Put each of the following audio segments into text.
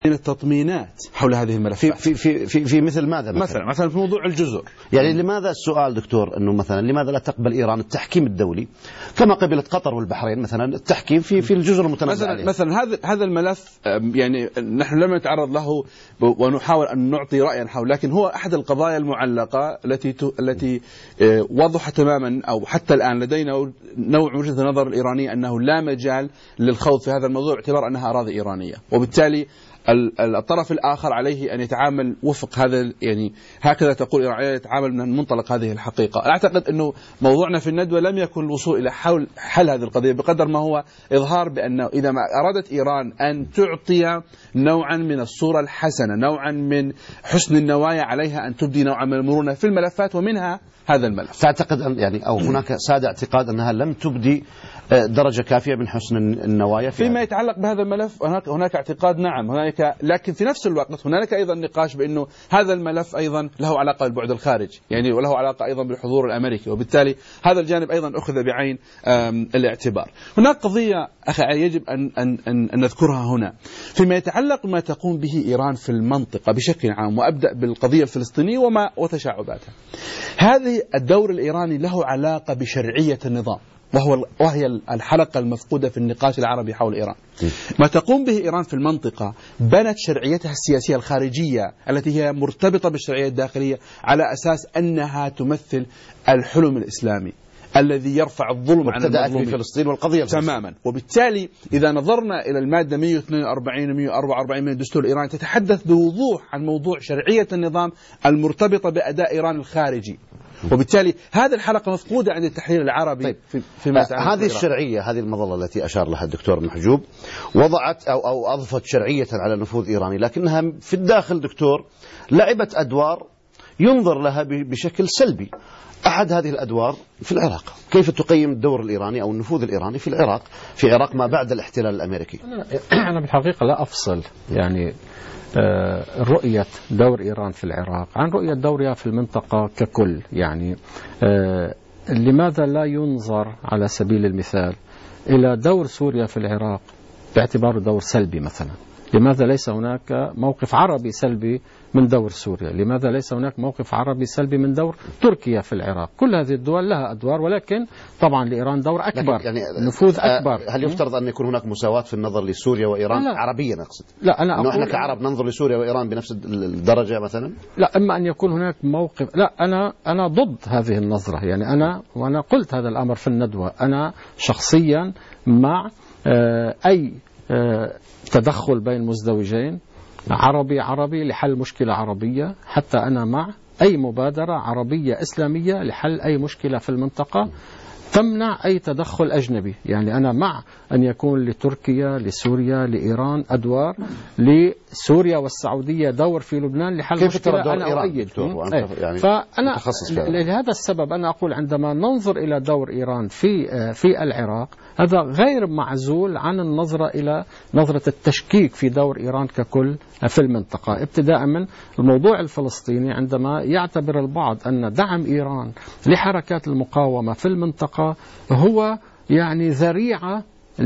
التطمينات حول هذه الملفات في مثل ماذا مثلا في موضوع الجزر. يعني لماذا السؤال دكتور أنه مثلا لماذا لا تقبل إيران التحكيم الدولي كما قبلت قطر والبحرين مثلا التحكيم في الجزر المتنازع عليها؟ مثلا هذا الملف يعني نحن لم نتعرض له ونحاول أن نعطي رأيا حول، لكن هو أحد القضايا المعلقة التي وضح تماما أو حتى الآن لدينا نوع وجهة النظر الإيرانية أنه لا مجال للخوض في هذا الموضوع باعتبار أنها أراضي إيرانية، وبالتالي الطرف الآخر عليه أن يتعامل وفق هذا، يعني هكذا تقول إيران، يتعامل من منطلق هذه الحقيقة. أعتقد أنه موضوعنا في الندوة لم يكن الوصول إلى حل هذه القضية بقدر ما هو إظهار بأنه إذا ما أرادت إيران أن تعطي نوعا من الصورة الحسنة، نوعا من حسن النوايا، عليها أن تبدي نوعا من المرونة في الملفات ومنها هذا الملف. تعتقد أن يعني أو هناك ساد اعتقاد أنها لم تبدي درجة كافية من حسن النوايا فيما يتعلق بهذا الملف؟ هناك اعتقاد، نعم هناك، لكن في نفس الوقت هناك أيضا نقاش بأنه هذا الملف أيضا له علاقة بالبعد الخارجي، يعني وله علاقة أيضا بالحضور الأمريكي، وبالتالي هذا الجانب أيضا أخذ بعين الاعتبار. هناك قضية أخي يجب أن نذكرها هنا فيما يتعلق بما تقوم به إيران في المنطقة بشكل عام، وأبدأ بالقضية الفلسطينية وتشعباتها. هذه الدور الإيراني له علاقة بشرعية النظام، وهي الحلقة المفقودة في النقاش العربي حول إيران. ما تقوم به إيران في المنطقة بنت شرعيتها السياسية الخارجية التي هي مرتبطة بالشرعية الداخلية على أساس أنها تمثل الحلم الإسلامي الذي يرفع الظلم عن المظلومين في فلسطين والقضية تماما. وبالتالي إذا نظرنا إلى المادة 142 و 144 من الدستور الإيراني تتحدث بوضوح عن موضوع شرعية النظام المرتبطة بأداء إيران الخارجي، وبالتالي هذه الحلقة مفقودة عند التحليل العربي. في هذه الشرعية، هذه المظلة التي أشار لها الدكتور محجوب وضعت أو أضفت شرعية على نفوذ إيراني، لكنها في الداخل دكتور لعبت أدوار ينظر لها بشكل سلبي. أحد هذه الأدوار في العراق، كيف تقيم الدور الإيراني أو النفوذ الإيراني في العراق ما بعد الاحتلال الأمريكي؟ أنا بالحقيقة لا أفصل يعني رؤية دور إيران في العراق عن رؤية دورها في المنطقة ككل. يعني لماذا لا ينظر على سبيل المثال إلى دور سوريا في العراق باعتباره دور سلبي مثلا؟ لماذا ليس هناك موقف عربي سلبي من دور سوريا؟ لماذا ليس هناك موقف عربي سلبي من دور تركيا في العراق؟ كل هذه الدول لها أدوار، ولكن طبعا لإيران دور أكبر، يعني نفوذ أكبر. هل يفترض أن يكون هناك مساواة في النظر لسوريا وإيران عربيا أقصد؟ لا، أنا أقول إحنا كعرب ننظر لسوريا وإيران بنفس الدرجة مثلا؟ لا، أما أن يكون هناك موقف، لا، أنا ضد هذه النظرة. يعني وأنا قلت هذا الأمر في الندوة، أنا شخصيا مع أي تدخل بين مزدوجين عربي لحل مشكلة عربية، حتى أنا مع أي مبادرة عربية إسلامية لحل أي مشكلة في المنطقة تمنع أي تدخل أجنبي. يعني أنا مع أن يكون لتركيا، لسوريا، لإيران أدوار، لسوريا والسعودية دور في لبنان لحل مشكلة. أنا أؤيد. يعني فأنا لهذا السبب أنا أقول عندما ننظر إلى دور إيران في العراق هذا غير معزول عن النظرة إلى نظرة التشكيك في دور إيران ككل في المنطقة، ابتداء من الموضوع الفلسطيني. عندما يعتبر البعض أن دعم إيران لحركات المقاومة في المنطقة هو يعني ذريعة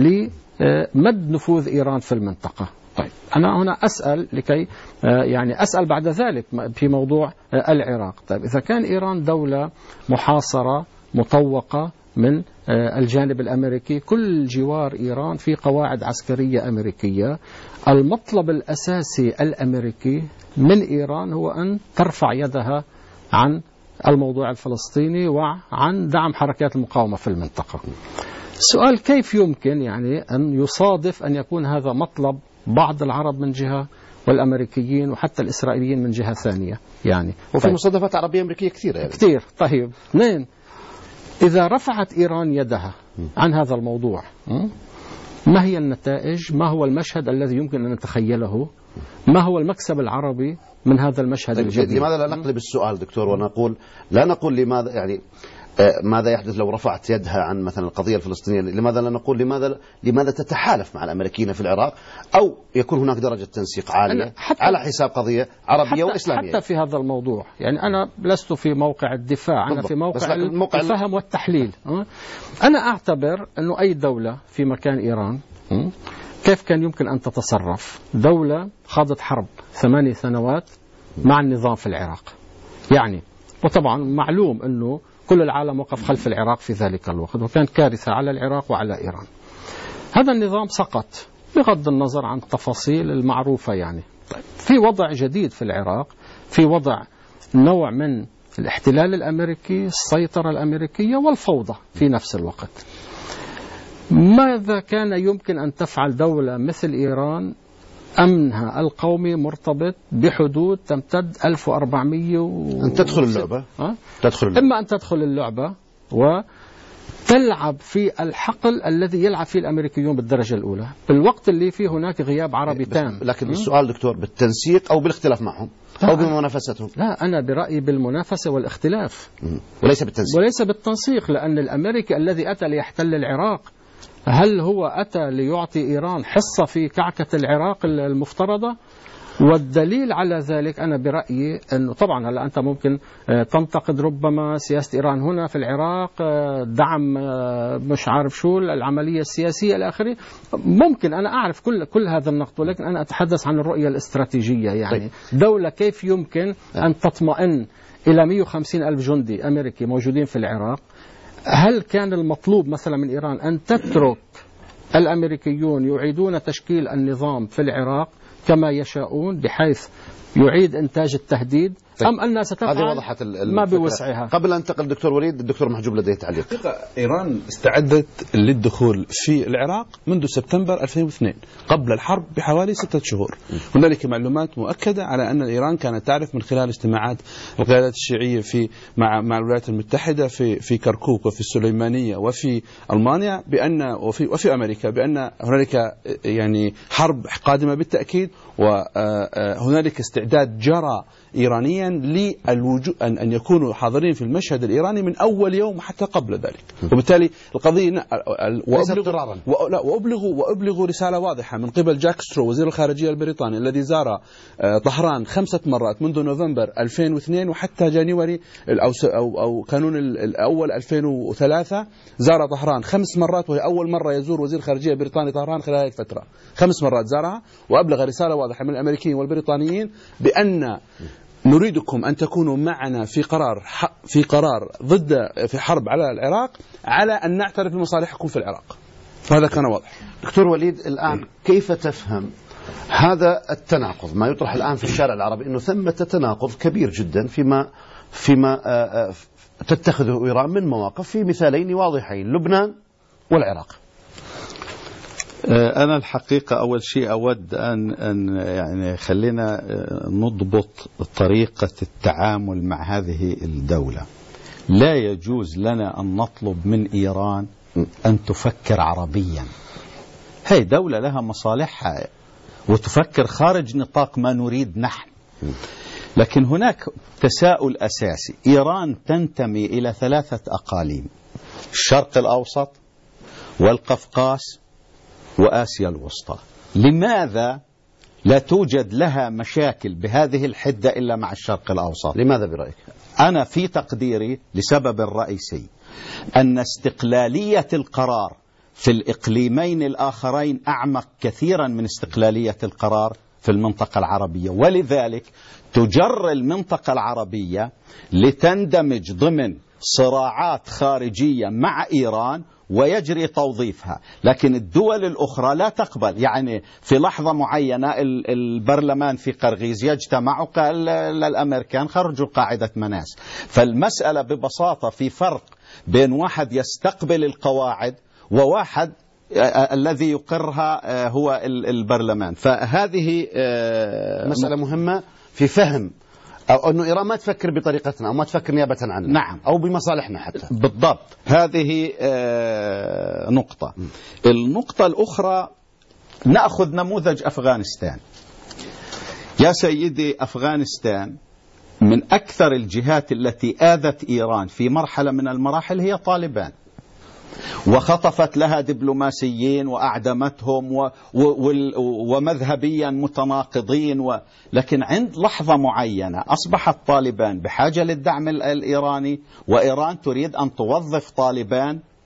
لمد نفوذ إيران في المنطقة. طيب أنا هنا أسأل لكي يعني أسأل بعد ذلك في موضوع العراق. طيب إذا كان إيران دولة محاصرة مطوقة من الجانب الأمريكي، كل جوار إيران في قواعد عسكرية أمريكية، المطلب الأساسي الأمريكي من إيران هو أن ترفع يدها عن الموضوع الفلسطيني وعن دعم حركات المقاومة في المنطقة. السؤال كيف يمكن يعني أن يصادف أن يكون هذا مطلب بعض العرب من جهة والأمريكيين وحتى الإسرائيليين من جهة ثانية؟ يعني وفي مصادفات عربية أمريكية كثيرة يعني. كثير. طيب اثنين، إذا رفعت إيران يدها عن هذا الموضوع ما هي النتائج؟ ما هو المشهد الذي يمكن أن نتخيله؟ ما هو المكسب العربي من هذا المشهد الجديد؟ لماذا لا نقلب السؤال دكتور ونقول لا نقول لماذا يعني ماذا يحدث لو رفعت يدها عن مثلا القضية الفلسطينية؟ لماذا لا نقول لماذا تتحالف مع الأمريكيين في العراق، أو يكون هناك درجة تنسيق عالية على حساب قضية عربية وإسلامية؟ حتى في هذا الموضوع يعني أنا لست في موقع الدفاع، أنا في موقع الفهم والتحليل. أنا أعتبر أنه أي دولة في مكان إيران كيف كان يمكن أن تتصرف دولة خاضت حرب 8 سنوات مع النظام في العراق؟ يعني وطبعا معلوم أنه كل العالم وقف خلف العراق في ذلك الوقت، وكانت كارثة على العراق وعلى إيران. هذا النظام سقط بغض النظر عن التفاصيل المعروفة. يعني طيب، في وضع جديد في العراق، في وضع نوع من الاحتلال الأمريكي، السيطرة الأمريكية والفوضى في نفس الوقت. ماذا كان يمكن أن تفعل دولة مثل إيران أمنها القومي مرتبط بحدود تمتد 1400 أن تدخل اللعبة. إما أن تدخل اللعبة وتلعب في الحقل الذي يلعب فيه الأمريكيون بالدرجة الأولى بالوقت اللي فيه هناك غياب عربي تام. لكن السؤال دكتور بالتنسيق أو بالاختلاف معهم أو بمنافستهم؟ لا، أنا برأيي بالمنافسة والاختلاف وليس بالتنسيق. لأن الأمريكي الذي أتى ليحتل العراق، هل هو أتى ليعطي إيران حصة في كعكة العراق المفترضة؟ والدليل على ذلك أنا برأيي أنه طبعا هلا أنت ممكن تنتقد ربما سياسة إيران هنا في العراق، دعم مش عارف شو العملية السياسية إلى آخره، ممكن أنا أعرف كل هذا النقد، ولكن أنا أتحدث عن الرؤية الاستراتيجية. يعني دولة كيف يمكن أن تطمئن إلى 150 ألف جندي أمريكي موجودين في العراق؟ هل كان المطلوب مثلا من إيران أن تترك الأمريكيون يعيدون تشكيل النظام في العراق كما يشاءون بحيث يعيد إنتاج التهديد، أم أنها ستفعل ما بوسعها؟ قبل أن انتقل دكتور وليد، الدكتور محجوب لديه تعليق. إيران استعدت للدخول في العراق منذ سبتمبر 2002 قبل الحرب بحوالي 6 شهور. هنالك معلومات مؤكدة على أن إيران كانت تعرف من خلال اجتماعات القيادات الشيعية مع الولايات المتحدة في كركوك وفي السليمانية وفي ألمانيا وفي أمريكا بأن هنالك يعني حرب قادمة بالتأكيد، وهنالك استعداد جرى إيرانيا للوجود أن يكونوا حاضرين في المشهد الإيراني من أول يوم حتى قبل ذلك. وبالتالي القضية وأبلغوا رسالة واضحة من قبل جاك سترو وزير الخارجية البريطاني الذي زار طهران 5 مرات منذ نوفمبر 2002 وحتى جانيوري أو كانون الأول 2003 زار طهران 5 مرات، وهي أول مرة يزور وزير الخارجية البريطاني طهران خلال هذه الفترة. 5 مرات زارها، وأبلغ رسالة واضحة من الأمريكيين والبريطانيين بأن نريدكم أن تكونوا معنا في قرار ضد في حرب على العراق، على أن نعترف بمصالحكم في العراق. فهذا كان واضح. دكتور وليد، الآن كيف تفهم هذا التناقض ما يطرح الآن في الشارع العربي، أنه ثمة تناقض كبير جدا فيما تتخذه إيران من مواقف في مثالين واضحين، لبنان والعراق؟ أنا الحقيقة أول شيء أود أن يعني خلينا نضبط طريقة التعامل مع هذه الدولة. لا يجوز لنا أن نطلب من إيران أن تفكر عربيا. هي دولة لها مصالحها وتفكر خارج نطاق ما نريد نحن. لكن هناك تساؤل أساسي. إيران تنتمي إلى 3 أقاليم: الشرق الأوسط والقفقاس وآسيا الوسطى. لماذا لا توجد لها مشاكل بهذه الحدة إلا مع الشرق الأوسط؟ لماذا برأيك؟ أنا في تقديري لسبب رئيسي، أن استقلالية القرار في الإقليمين الآخرين أعمق كثيرا من استقلالية القرار في المنطقة العربية، ولذلك تجر المنطقة العربية لتندمج ضمن صراعات خارجية مع إيران ويجري توظيفها. لكن الدول الأخرى لا تقبل. يعني في لحظة معينة البرلمان في قرغيز يجتمع وقال للأمريكان خرجوا قاعدة مناس. فالمسألة ببساطة في فرق بين واحد يستقبل القواعد وواحد الذي يقرها هو البرلمان. فهذه مسألة مهمة في فهم أو أنه إيران ما تفكر بطريقتنا أو ما تفكر نيابة عنا. نعم. أو بمصالحنا حتى. بالضبط. هذه نقطة. النقطة الأخرى، نأخذ نموذج أفغانستان. يا سيدي، أفغانستان من أكثر الجهات التي آذت إيران في مرحلة من المراحل هي طالبان، وخطفت لها دبلوماسيين وأعدمتهم ومذهبيا متناقضين لكن عند لحظة معينة أصبحت طالبان بحاجة للدعم الإيراني، وإيران تريد أن توظف طالبان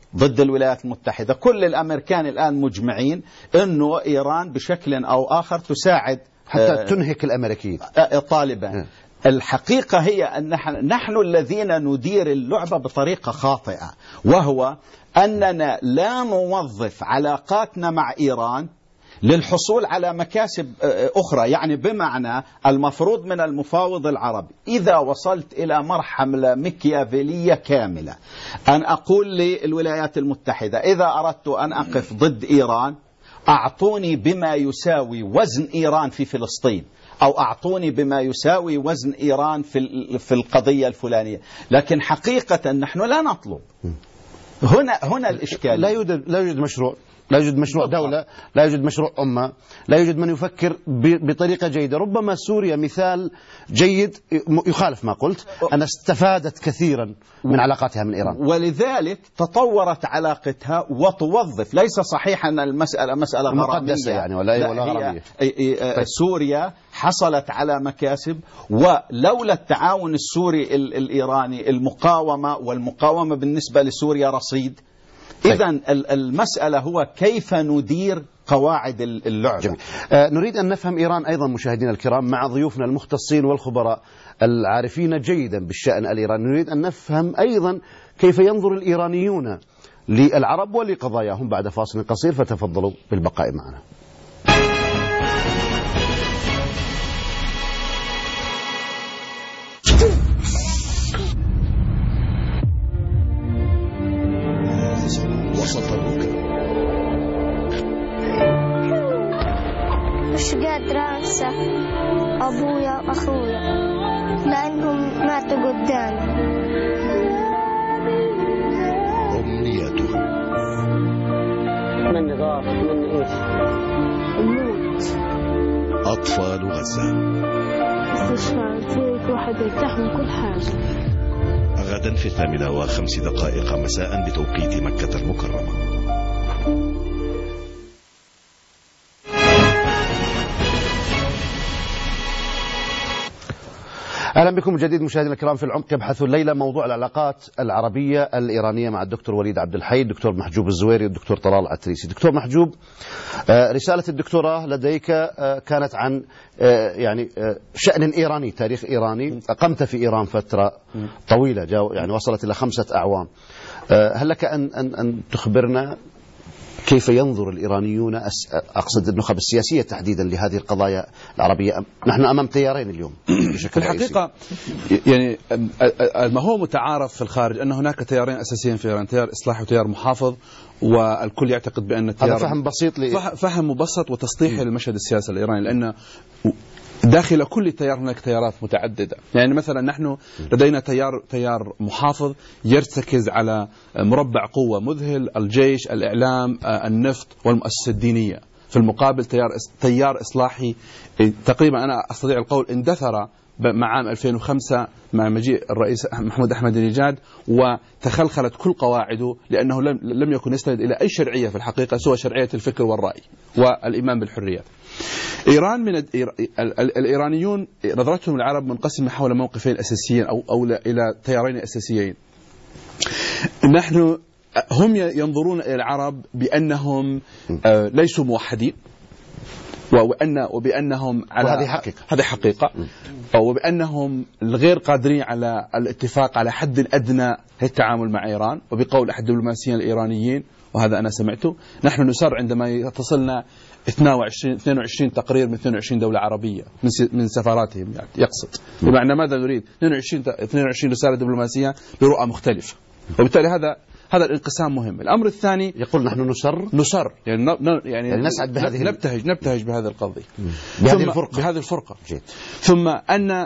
ضد الولايات المتحدة. كل الأمريكان الآن مجمعين أنه إيران بشكل أو آخر تساعد حتى تنهك الأمريكيين طالبا. الحقيقة هي أن نحن الذين ندير اللعبة بطريقة خاطئة، وهو أننا لا نوظف علاقاتنا مع إيران للحصول على مكاسب أخرى. يعني بمعنى المفروض من المفاوض العربي إذا وصلت إلى مرحلة ميكيافيلية كاملة أن أقول للولايات المتحدة إذا أردت أن أقف ضد إيران أعطوني بما يساوي وزن إيران في فلسطين، أو أعطوني بما يساوي وزن إيران في القضية الفلانية. لكن حقيقة نحن لا نطلب. هنا الإشكال. لا يوجد مشروع، لا يوجد مشروع دولة، لا يوجد مشروع أمة، لا يوجد من يفكر بطريقة جيدة. ربما سوريا مثال جيد يخالف ما قلت، أن استفادت كثيرا من علاقاتها من إيران، ولذلك تطورت علاقتها وتوظف. ليس صحيح أن المسألة مسألة مقدسة يعني ولا غرامية. سوريا حصلت على مكاسب، ولولا التعاون السوري الإيراني المقاومة، والمقاومة بالنسبة لسوريا رصيد. إذن المسألة هو كيف ندير قواعد اللعبة. جميل. نريد أن نفهم إيران أيضا مشاهدينا الكرام مع ضيوفنا المختصين والخبراء العارفين جيدا بالشأن الإيراني. نريد أن نفهم أيضا كيف ينظر الإيرانيون للعرب ولقضاياهم بعد فاصل قصير، فتفضلوا بالبقاء معنا. مش قادرة أنسى أبويا وأخويا لأنهم ماتوا قدامي. أمنيتهم من غاف من إيش؟ الموت. أطفال غزة استشفاء فيك واحد يرتاح من كل حاجة. غدا في 8:05 مساء بتوقيت مكة المكرمة. أهلا بكم من جديد مشاهدينا الكرام في العمق. يبحث الليلة موضوع العلاقات العربية الإيرانية مع الدكتور وليد عبد الحي، الدكتور محجوب الزويري، والدكتور طلال عتريسي. دكتور محجوب، رسالة الدكتوراه لديك كانت عن يعني شأن إيراني، تاريخ إيراني. أقمت في إيران فترة طويلة، يعني وصلت إلى 5 أعوام. هل لك أن تخبرنا كيف ينظر الإيرانيون، أقصد النخب السياسية تحديدا، لهذه القضايا العربية؟ نحن أمام تيارين اليوم في الحقيقة. يعني ما هو متعارف في الخارج أن هناك تيارين أساسيين في إيران، تيار إصلاحي وتيار محافظ، والكل يعتقد بأن هذا فهم بسيط فهم مبسط وتسطيحي للمشهد السياسي الإيراني، لأن داخل كل تيار هناك تيارات متعددة. يعني مثلا نحن لدينا تيار محافظ يرتكز على مربع قوة مذهل، الجيش، الإعلام، النفط والمؤسسة الدينية. في المقابل تيار إصلاحي تقريبا أنا أستطيع القول اندثر مع عام 2005 مع مجيء الرئيس محمود أحمدينجاد، وتخلخلت كل قواعده لأنه لم يكن يستند إلى أي شرعية في الحقيقة سوى شرعية الفكر والرأي والإيمان بالحريات. إيران الإيرانيون نظرتهم العرب منقسمة حول موقفين أساسيين أو إلى تيارين أساسيين. نحن هم ينظرون إلى العرب بأنهم ليسوا موحدين، وبأنهم على هذه حقيقة وبأنهم غير قادرين على الاتفاق على حد أدنى للتعامل مع إيران. وبقول أحد الدبلوماسيين الإيرانيين، وهذا أنا سمعته، نحن نسر عندما يتصلنا 22 تقرير من 22 دولة عربية من سفاراتهم، يعني يقصد بمعنى ماذا نريد 22 رسالة دبلوماسية لرؤى مختلفة. وبالتالي هذا الانقسام مهم. الأمر الثاني يقول نحن نسر يعني نسعد بهذه نبتهج بهذه القضية، بهذه الفرقة. ثم أن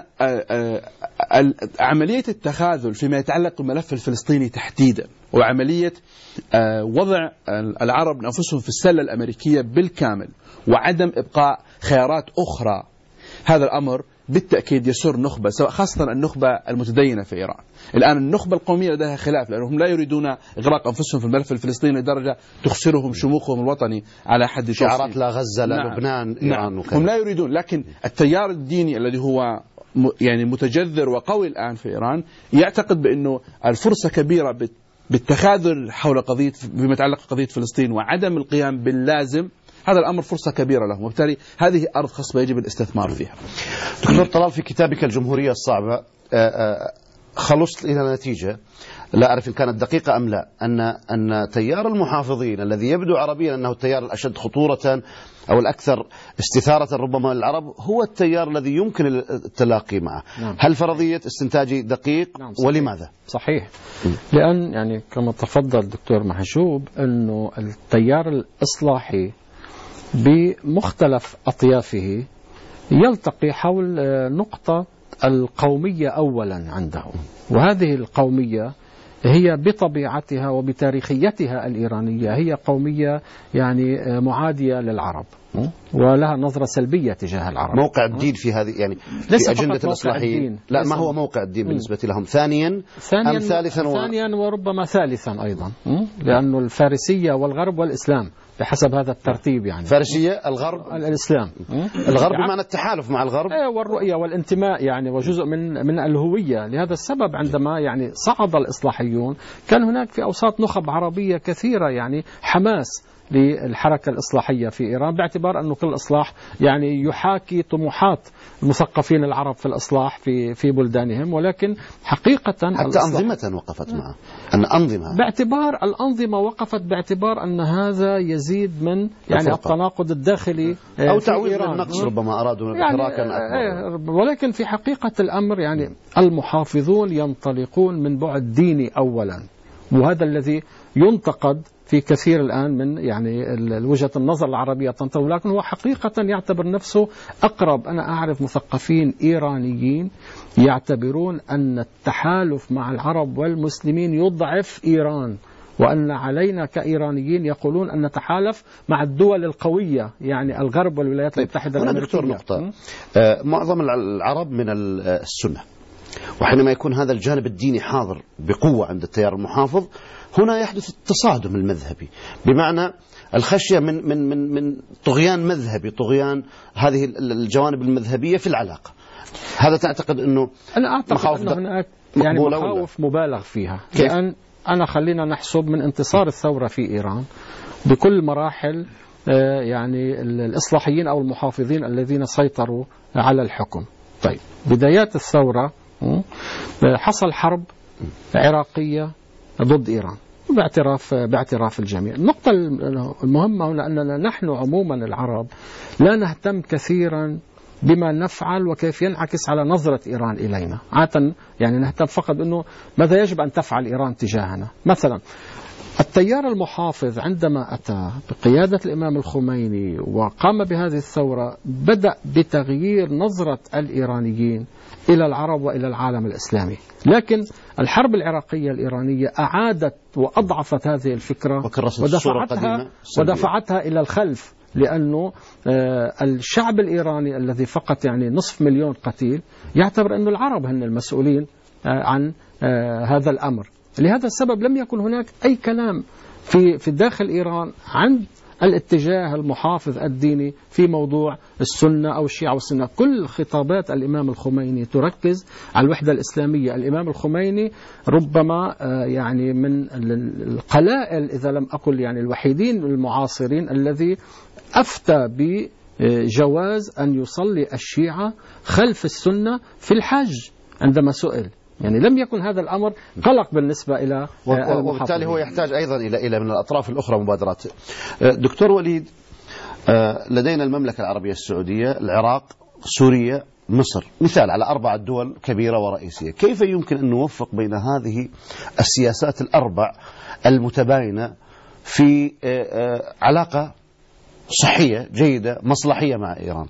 عملية التخاذل فيما يتعلق بالملف الفلسطيني تحديدا، وعملية وضع العرب أنفسهم في السلة الأمريكية بالكامل وعدم إبقاء خيارات أخرى، هذا الأمر بالتأكيد يسر نخبة، خاصة النخبة المتدينة في إيران. الآن النخبة القومية لديها خلاف، لأنهم لا يريدون إغراق أنفسهم في الملف الفلسطيني لدرجة تخسرهم شموخهم الوطني على حد شعارات لا غزة لا لبنان إيران وكذا. هم لا يريدون، لكن التيار الديني الذي هو يعني متجذر وقوي الآن في إيران يعتقد بأنه الفرصة كبيرة بالتخاذل حول قضية فيما يتعلق بقضية فلسطين وعدم القيام باللازم، هذا الأمر فرصة كبيرة لهم، وبالتالي هذه أرض خصبة يجب الاستثمار فيها. دكتور طلال، في كتابك الجمهورية الصعبة خلصت إلى نتيجة لا أعرف إن كانت دقيقة أم لا، أن تيار المحافظين الذي يبدو عربيا أنه التيار الأشد خطورة أو الأكثر استثارة ربما للعرب هو التيار الذي يمكن التلاقي معه. نعم. هل فرضية استنتاجي دقيق؟ نعم صحيح. ولماذا؟ صحيح، لأن يعني كما تفضل دكتور محجوب أنه التيار الإصلاحي بمختلف أطيافه يلتقي حول نقطة القومية أولا عنده، وهذه القومية هي بطبيعتها وبتاريخيتها الإيرانية هي قومية يعني معادية للعرب ولها نظرة سلبية تجاه العرب. موقع الدين في هذه يعني في أجندة الإصلاحيين، لا ما هو موقع الدين بالنسبة لهم؟ ثانيا أم ثالثا؟ ثانيا وربما ثالثا أيضا، لأنه الفارسية والغرب والإسلام بحسب هذا الترتيب، يعني فارسية الغرب الإسلام، الغرب بمعنى التحالف مع الغرب والرؤية والانتماء يعني وجزء من الهوية. لهذا السبب عندما يعني صعد الإصلاحيون كان هناك في أوساط نخب عربية كثيرة يعني حماس للحركة الإصلاحية في إيران، باعتبار أنه كل إصلاح يعني يحاكي طموحات المثقفين العرب في الإصلاح في بلدانهم، ولكن حقيقة حتى أنظمة وقفت معه، أن أنظمة باعتبار الأنظمة وقفت باعتبار أن هذا يزيد من يعني التناقض الداخلي أو تعويض النقص، ربما أرادوا إحراكا أكبر. ولكن في حقيقة الأمر يعني المحافظون ينطلقون من بعد ديني أولا، وهذا الذي ينتقد في كثير الآن من يعني وجهة النظر العربية تنتظر، لكن هو حقيقة يعتبر نفسه أقرب. أنا أعرف مثقفين إيرانيين يعتبرون أن التحالف مع العرب والمسلمين يضعف إيران، وأن علينا كإيرانيين يقولون أن نتحالف مع الدول القوية يعني الغرب والولايات المتحدة الأمريكية. دكتور نقطة، معظم العرب من السنة، وحينما يكون هذا الجانب الديني حاضر بقوة عند التيار المحافظ هنا يحدث التصادم المذهبي، بمعنى الخشية من طغيان مذهبي، طغيان هذه الجوانب المذهبية في العلاقة. هذا تعتقد أنه أنا أعتقد أن هناك يعني مخاوف مبالغ فيها، لأن أنا خلينا نحسب من انتصار الثورة في إيران بكل مراحل يعني الإصلاحيين أو المحافظين الذين سيطروا على الحكم. طيب بدايات الثورة حصل حرب عراقية ضد إيران باعتراف الجميع. النقطة المهمة هنا أننا نحن عموما العرب لا نهتم كثيرا بما نفعل وكيف ينعكس على نظرة إيران إلينا. عادة يعني نهتم فقط أنه ماذا يجب أن تفعل إيران تجاهنا. مثلا التيار المحافظ عندما أتى بقيادة الإمام الخميني وقام بهذه الثورة بدأ بتغيير نظرة الإيرانيين إلى العرب وإلى العالم الإسلامي، لكن الحرب العراقية الإيرانية أعادت وأضعفت هذه الفكرة ودفعتها إلى الخلف، لأنه الشعب الإيراني الذي فقط يعني 500,000 قتيل يعتبر أن العرب هن المسؤولين عن هذا الأمر. لهذا السبب لم يكن هناك أي كلام في داخل إيران عن الاتجاه المحافظ الديني في موضوع السنة أو الشيعة والسنة. كل خطابات الإمام الخميني تركز على الوحدة الإسلامية. الإمام الخميني ربما يعني من القلائل إذا لم أقل يعني الوحيدين المعاصرين الذي أفتى بجواز أن يصلي الشيعة خلف السنة في الحج عندما سئل. يعني لم يكن هذا الأمر قلق بالنسبة إلى وبالتالي هو يحتاج أيضا إلى من الأطراف الأخرى مبادرات. دكتور وليد، لدينا المملكة العربية السعودية، العراق، سوريا، مصر، مثال على 4 دول كبيرة ورئيسية. كيف يمكن أن نوفق بين هذه السياسات الأربع المتباينة في علاقة صحية جيدة مصلحية مع إيران؟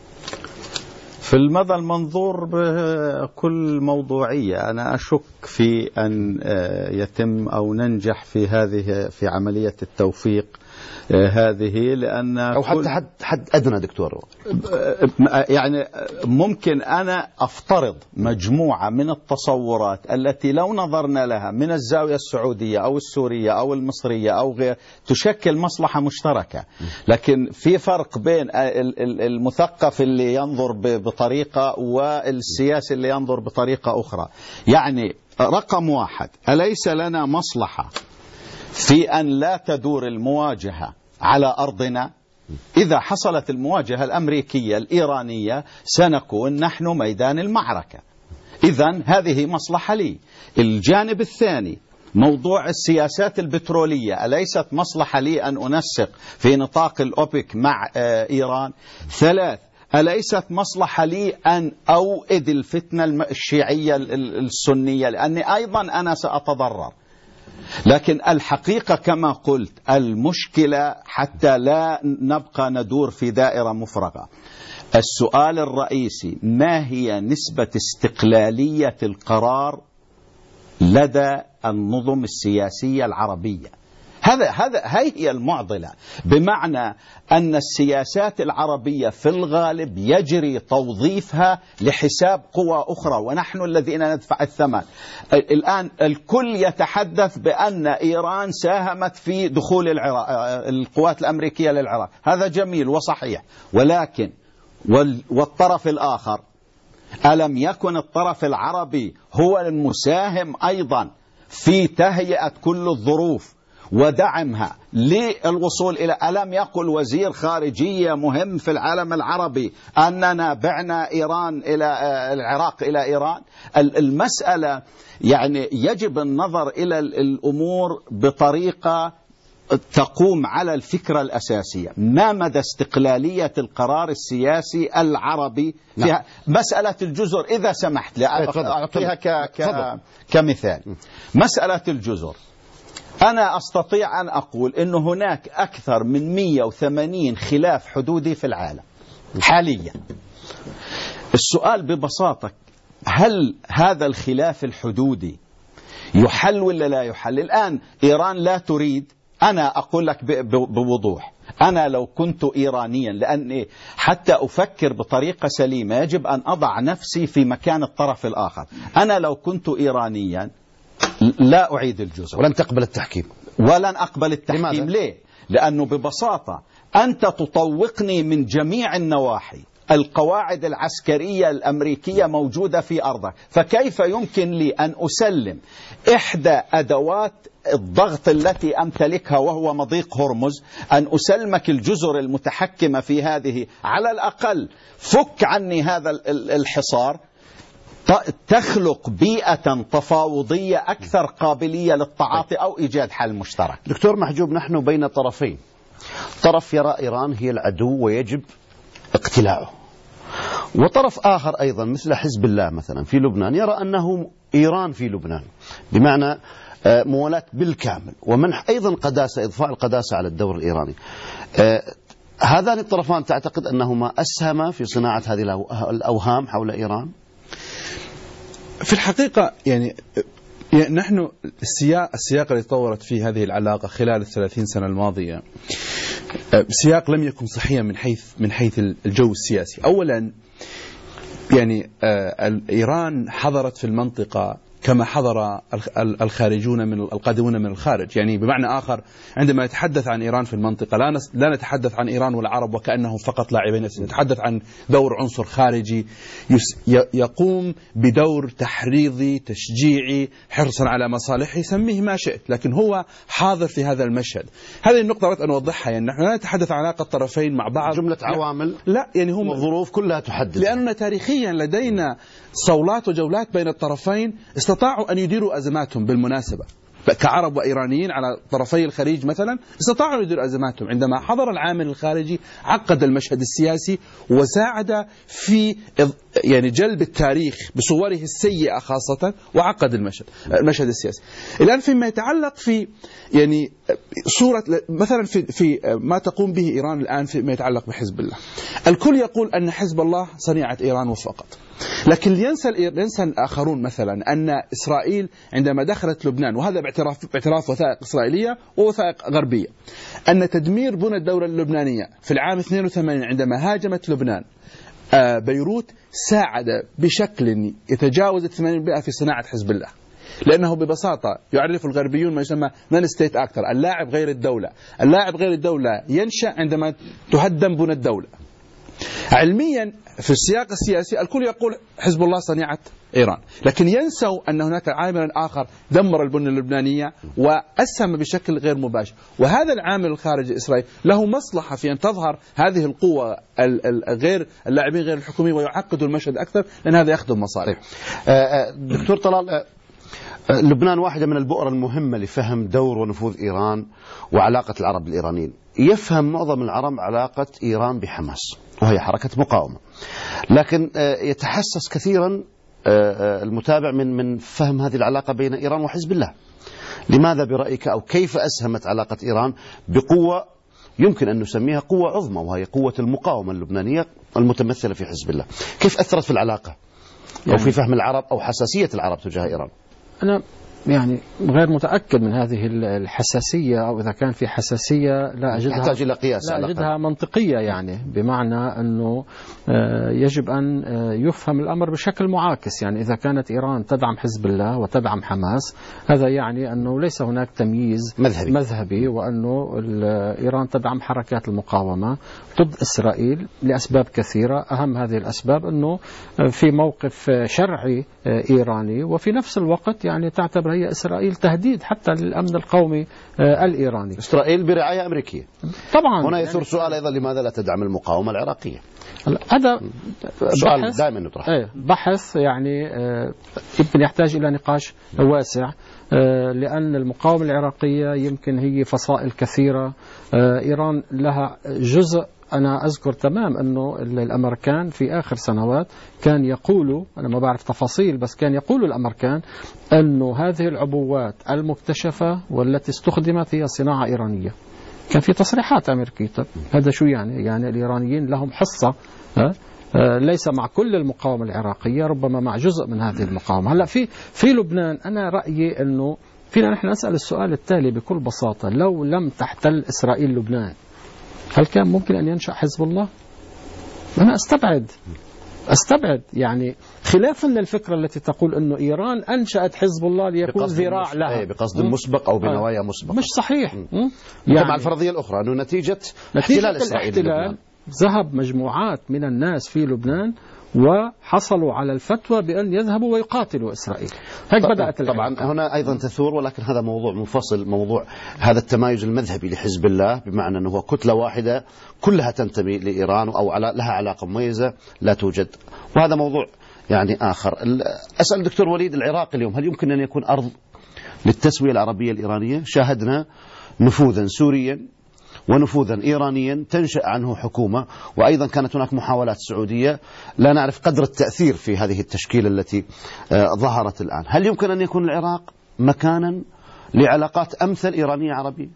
في المدى المنظور بكل موضوعية أنا أشك في أن يتم أو ننجح في عملية التوفيق هذه، لأن أو حتى حد أدنى دكتور، يعني ممكن أنا أفترض مجموعة من التصورات التي لو نظرنا لها من الزاوية السعودية أو السورية أو المصرية أو غير تشكل مصلحة مشتركة، لكن في فرق بين المثقف اللي ينظر بطريقة والسياسي اللي ينظر بطريقة أخرى. يعني رقم واحد، أليس لنا مصلحة في أن لا تدور المواجهة على أرضنا؟ إذا حصلت المواجهة الأمريكية الإيرانية سنكون نحن ميدان المعركة. إذن هذه مصلحة لي. الجانب الثاني موضوع السياسات البترولية، أليست مصلحة لي أن أنسق في نطاق الأوبك مع إيران؟ 3، أليست مصلحة لي أن أوئد الفتنة الشيعية السنية، لأني أيضا أنا سأتضرر. لكن الحقيقة كما قلت، المشكلة حتى لا نبقى ندور في دائرة مفرغة، السؤال الرئيسي: ما هي نسبة استقلالية القرار لدى النظم السياسية العربية؟ هي المعضلة، بمعنى أن السياسات العربية في الغالب يجري توظيفها لحساب قوى أخرى، ونحن الذين ندفع الثمن. الآن الكل يتحدث بأن إيران ساهمت في دخول القوات الأمريكية للعراق، هذا جميل وصحيح، ولكن والطرف الآخر، ألم يكن الطرف العربي هو المساهم أيضا في تهيئة كل الظروف ودعمها للوصول إلى؟ ألم يقل وزير خارجية مهم في العالم العربي أننا بعنا إيران إلى العراق إلى إيران؟ المسألة يعني يجب النظر إلى الأمور بطريقة تقوم على الفكرة الأساسية: ما مدى استقلالية القرار السياسي العربي فيها؟ مسألة الجزر إذا سمحت أعطيها كمثال. مسألة الجزر، أنا أستطيع أن أقول أن هناك أكثر من 180 خلاف حدودي في العالم حاليا. السؤال ببساطة: هل هذا الخلاف الحدودي يحل ولا لا يحل؟ الآن إيران لا تريد. أنا أقول لك بوضوح، أنا لو كنت إيرانيا، لأني حتى أفكر بطريقة سليمة يجب أن أضع نفسي في مكان الطرف الآخر. أنا لو كنت إيرانيا لا أعيد الجزر، ولن تقبل التحكيم. ولن أقبل التحكيم. ليه؟ لأنه ببساطة أنت تطوقني من جميع النواحي، القواعد العسكرية الأمريكية موجودة في أرضك، فكيف يمكن لي أن أسلم إحدى أدوات الضغط التي أمتلكها وهو مضيق هرمز، أن أسلمك الجزر المتحكمة في هذه؟ على الأقل فك عني هذا الحصار، تخلق بيئة تفاوضية أكثر قابلية للتعاطي أو إيجاد حل مشترك. دكتور محجوب، نحن بين طرفين، طرف يرى إيران هي العدو ويجب اقتلاعه، وطرف آخر أيضا مثل حزب الله مثلا في لبنان يرى أنه إيران في لبنان، بمعنى موالاة بالكامل ومنح أيضا قداسة، إضفاء القداسة على الدور الإيراني. هذان الطرفان تعتقد أنهما أسهما في صناعة هذه الأوهام حول إيران؟ في الحقيقة يعني نحن السياق الذي تطورت فيه هذه العلاقة خلال 30 سنة الماضية سياق لم يكن صحيا من حيث الجو السياسي. أولا يعني إيران حضرت في المنطقة كما حضر الخارجون من القادمون من الخارج، يعني بمعنى آخر عندما نتحدث عن إيران في المنطقة لا نتحدث عن إيران والعرب وكأنهم فقط لاعبين نفسهم، نتحدث عن دور عنصر خارجي يقوم بدور تحريضي تشجيعي حرصا على مصالحه، سميه ما شئت، لكن هو حاضر في هذا المشهد. هذه النقطة أردت أن أوضحها، يعني نحن لا نتحدث عن علاقة طرفين مع بعض جملة عوامل، لا يعني هم الظروف كلها تحدد، لأن تاريخيا لدينا صولات وجولات بين الطرفين استطاعوا أن يديروا أزماتهم. بالمناسبة كعرب وإيرانيين على طرفي الخليج مثلا استطاعوا أن يديروا أزماتهم، عندما حضر العامل الخارجي عقد المشهد السياسي وساعد في يعني جلب التاريخ بصوره السيئة خاصة، وعقد المشهد السياسي. الآن فيما يتعلق في يعني صورة مثلا في ما تقوم به إيران الآن فيما يتعلق بحزب الله، الكل يقول أن حزب الله صنيعة إيران فقط، لكن ينسى الآخرون مثلا أن إسرائيل عندما دخلت لبنان، وهذا باعتراف وثائق إسرائيلية ووثائق غربية، أن تدمير بنى الدولة اللبنانية في العام 82 عندما هاجمت لبنان بيروت ساعد بشكل يتجاوز 80% في صناعة حزب الله، لأنه ببساطة يعرف الغربيون ما يسمى نون ستيت أكتر، اللاعب غير الدولة. اللاعب غير الدولة ينشأ عندما تهدم بنى الدولة. علميا في السياق السياسي الكل يقول حزب الله صنيعة إيران، لكن ينسوا أن هناك عامل آخر دمر البنية اللبنانية وأسهم بشكل غير مباشر، وهذا العامل الخارجي إسرائيل له مصلحة في أن تظهر هذه القوة غير اللاعبين غير الحكوميين ويعقدوا المشهد أكثر، لأن هذا يخدم مصالح. دكتور طلال، لبنان واحدة من البؤر المهمة لفهم دور ونفوذ إيران وعلاقة العرب بالإيرانيين. يفهم معظم العرب علاقة إيران بحماس وهي حركة مقاومة، لكن يتحسس كثيرا المتابع من فهم هذه العلاقة بين إيران وحزب الله. لماذا برأيك أو كيف أسهمت علاقة إيران بقوة يمكن أن نسميها قوة عظمى وهي قوة المقاومة اللبنانية المتمثلة في حزب الله؟ كيف أثرت في العلاقة أو في فهم العرب أو حساسية العرب تجاه إيران؟ أنا يعني غير متأكد من هذه الحساسية، أو إذا كان في حساسية لا أجدها تحتاج إلى قياس، لا أجدها منطقية، يعني بمعنى أنه يجب أن يفهم الأمر بشكل معاكس. يعني إذا كانت إيران تدعم حزب الله وتدعم حماس، هذا يعني أنه ليس هناك تمييز مذهبي وأنه إيران تدعم حركات المقاومة ضد إسرائيل لأسباب كثيرة. أهم هذه الأسباب أنه في موقف شرعي إيراني، وفي نفس الوقت يعني تعتبر هي إسرائيل تهديد حتى للأمن القومي الإيراني. إسرائيل برعاية أمريكية طبعا. هنا يثور سؤال أيضا، لماذا لا تدعم المقاومة العراقية؟ هذا سؤال دائما يطرح. بحث يعني يمكن يحتاج إلى نقاش واسع، لأن المقاومة العراقية يمكن هي فصائل كثيرة. إيران لها جزء. أنا أذكر تمام أنه الأمريكان في آخر سنوات كان يقولوا، أنا ما بعرف تفاصيل، بس كان يقولوا الأمريكان أنه هذه العبوات المكتشفة والتي استخدمت هي صناعة إيرانية. كان في تصريحات أمريكية. هذا شو يعني الإيرانيين لهم حصة، ليس مع كل المقاومة العراقية، ربما مع جزء من هذه المقاومة. هلا في لبنان أنا رأيي أنه فينا نحن نسأل السؤال التالي بكل بساطة: لو لم تحتل إسرائيل لبنان، هل كان ممكن أن ينشأ حزب الله؟ أنا أستبعد يعني، خلافا للفكرة التي تقول أنه إيران أنشأت حزب الله ليكون ذراع لها بقصد مسبق أو بنوايا مسبقة. مش صحيح. يعني مع الفرضية الأخرى أنه نتيجة احتلال إسرائيل ذهب مجموعات من الناس في لبنان وحصلوا على الفتوى بأن يذهبوا ويقاتلوا إسرائيل. هيك بدأت طبعا هنا أيضا تثور، ولكن هذا موضوع منفصل، موضوع هذا التمايز المذهبي لحزب الله، بمعنى أنه هو كتلة واحدة كلها تنتمي لإيران أو لها علاقة مميزة لا توجد، وهذا موضوع يعني آخر. أسأل دكتور وليد، العراق اليوم هل يمكن أن يكون أرض للتسوية العربية الإيرانية؟ شاهدنا نفوذا سوريا ونفوذا إيرانيا تنشأ عنه حكومة، وأيضا كانت هناك محاولات سعودية، لا نعرف قدر التأثير في هذه التشكيلة التي ظهرت الآن. هل يمكن أن يكون العراق مكانا لعلاقات أمثل إيرانية عربية؟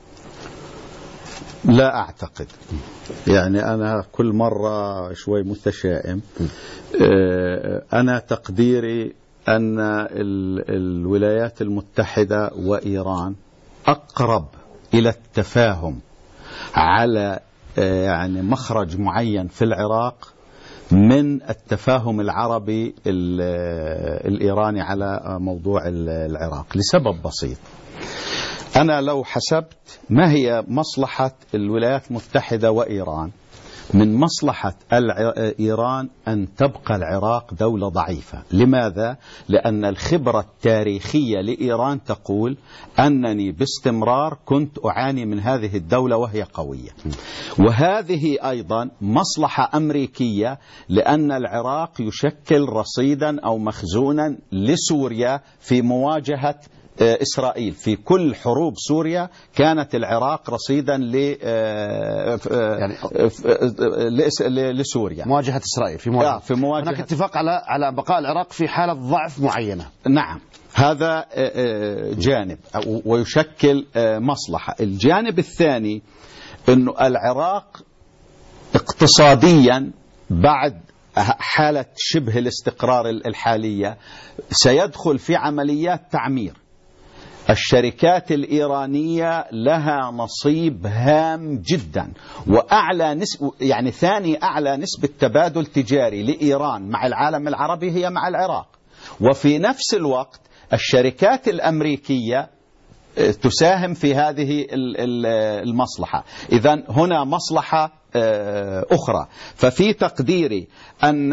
لا أعتقد. يعني أنا كل مرة شوي متشائم. أنا تقديري أن الولايات المتحدة وإيران أقرب إلى التفاهم على يعني مخرج معين في العراق من التفاهم العربي الإيراني على موضوع العراق، لسبب بسيط. أنا لو حسبت ما هي مصلحة الولايات المتحدة وإيران، من مصلحة إيران أن تبقى العراق دولة ضعيفة. لماذا؟ لأن الخبرة التاريخية لإيران تقول أنني باستمرار كنت أعاني من هذه الدولة وهي قوية. وهذه أيضا مصلحة أمريكية، لأن العراق يشكل رصيدا أو مخزونا لسوريا في مواجهة إسرائيل. في كل حروب سوريا كانت العراق رصيدا لسوريا، مواجهة إسرائيل في مواجهة. هناك اتفاق على بقاء العراق في حالة ضعف معينة. نعم، هذا جانب ويشكل مصلحة. الجانب الثاني أنه العراق اقتصاديا بعد حالة شبه الاستقرار الحالية سيدخل في عمليات تعمير. الشركات الإيرانية لها نصيب هام جدا، وأعلى يعني ثاني أعلى نسبة تبادل تجاري لإيران مع العالم العربي هي مع العراق. وفي نفس الوقت الشركات الأمريكية تساهم في هذه المصلحة. إذن هنا مصلحة أخرى. ففي تقديري أن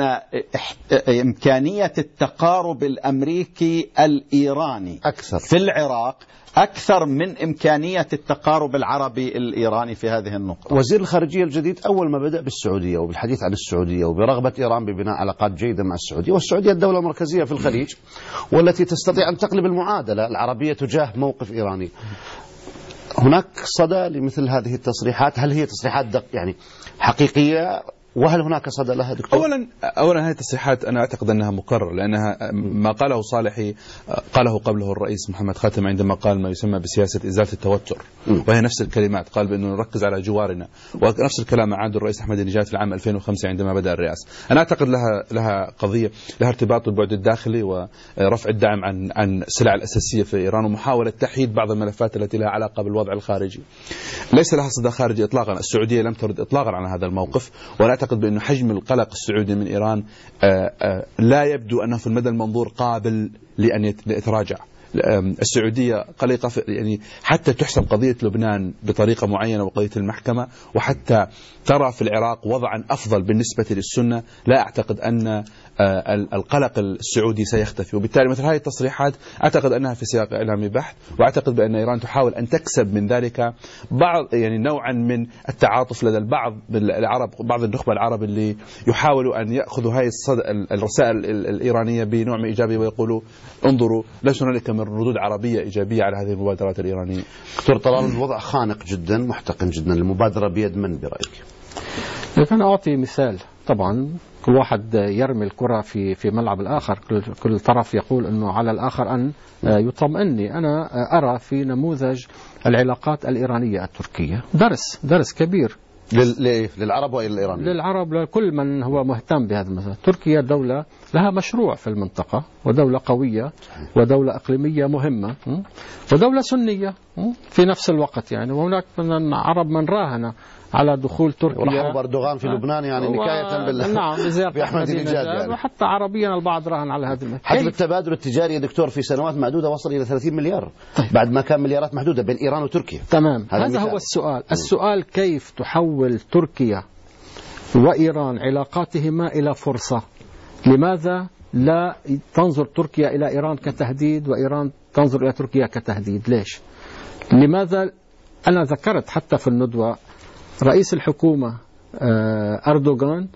إمكانية التقارب الأمريكي الإيراني أكثر في العراق أكثر من إمكانية التقارب العربي الإيراني في هذه النقطة. وزير الخارجية الجديد أول ما بدأ بالسعودية وبالحديث عن السعودية وبرغبة إيران ببناء علاقات جيدة مع السعودية، والسعودية الدولة المركزية في الخليج والتي تستطيع أن تقلب المعادلة العربية تجاه موقف إيراني. هناك صدى لمثل هذه التصريحات؟ هل هي تصريحات يعني حقيقية؟ وهل هناك صدى لها دكتور؟ أولا هذه التصريحات أنا أعتقد أنها مكرر، لأنها ما قاله صالحي قاله قبله الرئيس محمد خاتم عندما قال ما يسمى بسياسة إزالة التوتر، وهي نفس الكلمات، قال بأنه نركز على جوارنا، ونفس الكلام عاد الرئيس أحمد النجاد في العام 2005 عندما بدأ الرئاسة. أنا أعتقد لها قضية، لها ارتباط بالبعد الداخلي ورفع الدعم عن السلع الأساسية في إيران ومحاولة تحييد بعض الملفات التي لها علاقة بالوضع الخارجي. ليس لها صدى خارجي إطلاقا، السعودية لم ترد إطلاقا على هذا الموقف، ولا أعتقد بأن حجم القلق السعودي من إيران لا يبدو أنه في المدى المنظور قابل لأن يتراجع. السعودية قلقة يعني حتى تحسم قضية لبنان بطريقة معينة وقضية المحكمة، وحتى ترى في العراق وضعا أفضل بالنسبة للسنة، لا أعتقد أن القلق السعودي سيختفي. وبالتالي مثل هذه التصريحات أعتقد أنها في سياق إعلامي بحت، وأعتقد بأن إيران تحاول أن تكسب من ذلك بعض يعني نوعا من التعاطف لدى العرب، بعض النخبة العرب اللي يحاولوا أن يأخذوا هذه الرسائل الإيرانية بنوع من إيجابي ويقولوا انظروا ليس هنالك من ردود عربية إيجابية على هذه المبادرات الإيرانية. دكتور طلال، الوضع خانق جدا، محتقن جدا، المبادرة بيد من برأيك؟ أنا أعطي مثال. طبعا كل واحد يرمي الكرة في ملعب الآخر، كل طرف يقول أنه على الآخر أن يطمئني. أنا أرى في نموذج العلاقات الإيرانية التركية درس كبير للعرب وإلى الإيران، للعرب، لكل من هو مهتم بهذا المسألة. تركيا دولة لها مشروع في المنطقة، ودولة قوية، ودولة إقليمية مهمة، ودولة سنية في نفس الوقت يعني. وهناك من العرب من راهن على دخول تركيا، ورحب أردوغان في لبنان يعني نكاية نعم بأحمد النجاد يعني. وحتى عربيا البعض راهن على هذا. حجم التبادل التجاري يا دكتور في سنوات معدودة وصل إلى 30 مليار، بعد ما كان مليارات محدودة بين إيران وتركيا. تمام، هذا هو السؤال. السؤال كيف تحول تركيا وإيران علاقاتهما إلى فرصة؟ لماذا لا تنظر تركيا إلى إيران كتهديد وإيران تنظر إلى تركيا كتهديد؟ ليش؟ لماذا؟ أنا ذكرت حتى في الندوة رئيس الحكومة أردوغان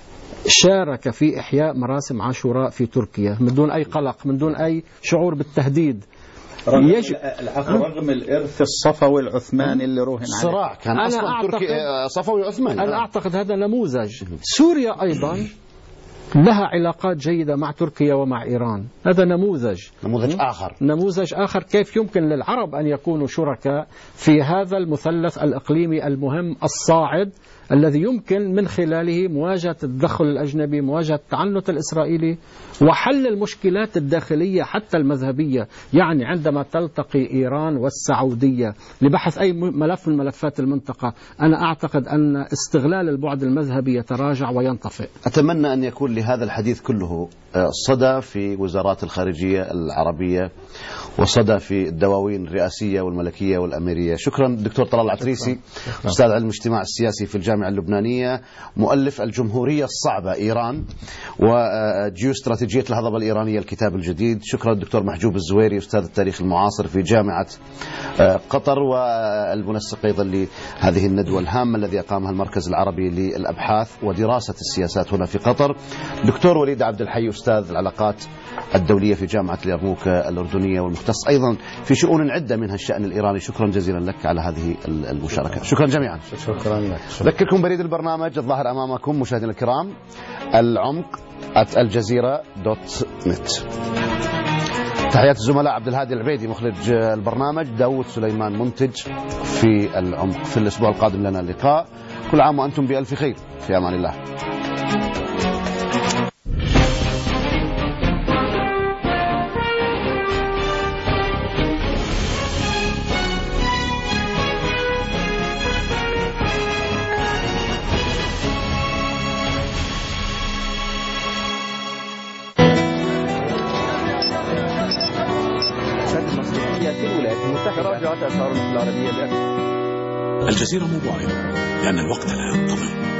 شارك في إحياء مراسم عاشوراء في تركيا من دون أي قلق، من دون أي شعور بالتهديد، رغم الإرث الصفوي العثماني اللي روهن عليه. الصراع كان أصلا تركيا صفوي عثماني. أنا أعتقد هذا نموذج. سوريا أيضا لها علاقات جيدة مع تركيا ومع إيران، هذا نموذج آخر كيف يمكن للعرب أن يكونوا شركاء في هذا المثلث الإقليمي المهم الصاعد، الذي يمكن من خلاله مواجهة التدخل الأجنبي، مواجهة التعنت الإسرائيلي، وحل المشكلات الداخلية حتى المذهبية. يعني عندما تلتقي إيران والسعودية لبحث أي ملف من ملفات المنطقة، أنا أعتقد أن استغلال البعد المذهبي يتراجع وينطفئ. أتمنى أن يكون لهذا الحديث كله صدى في وزارات الخارجية العربية، وصدى في الدواوين الرئاسية والملكية والأميرية. شكرا دكتور طلال العتريسي، أستاذ علم الاجتماع السياسي في الجامعة اللبنانية، مؤلف الجمهورية الصعبة إيران وجيوستراتيجية الهضبة الإيرانية الكتاب الجديد. شكرا الدكتور محجوب الزويري، أستاذ التاريخ المعاصر في جامعة قطر، والمنسق أيضا لهذه الندوة الهامة الذي أقامها المركز العربي للأبحاث ودراسة السياسات هنا في قطر. دكتور وليد عبد الحي، أستاذ العلاقات الدولية في جامعة اليرموك الأردنية، والمختص أيضا في شؤون عدة منها الشأن الإيراني. شكرا جزيلا لك على هذه المشاركة. شكرا جميعا. شكرا لك. أذكركم بريد البرنامج الظاهر أمامكم مشاهدينا الكرام، العمق@الجزيرة.net. تحيات الزملاء عبد الهادي العبيدي مخرج البرنامج، داود سليمان منتج في العمق. في الأسبوع القادم لنا اللقاء. كل عام وأنتم بألف خير، في أمان الله. في الولايات المتحدة تراجعت أسعار العربية الجزيرة موبايل، لأن الوقت لا ينتظر.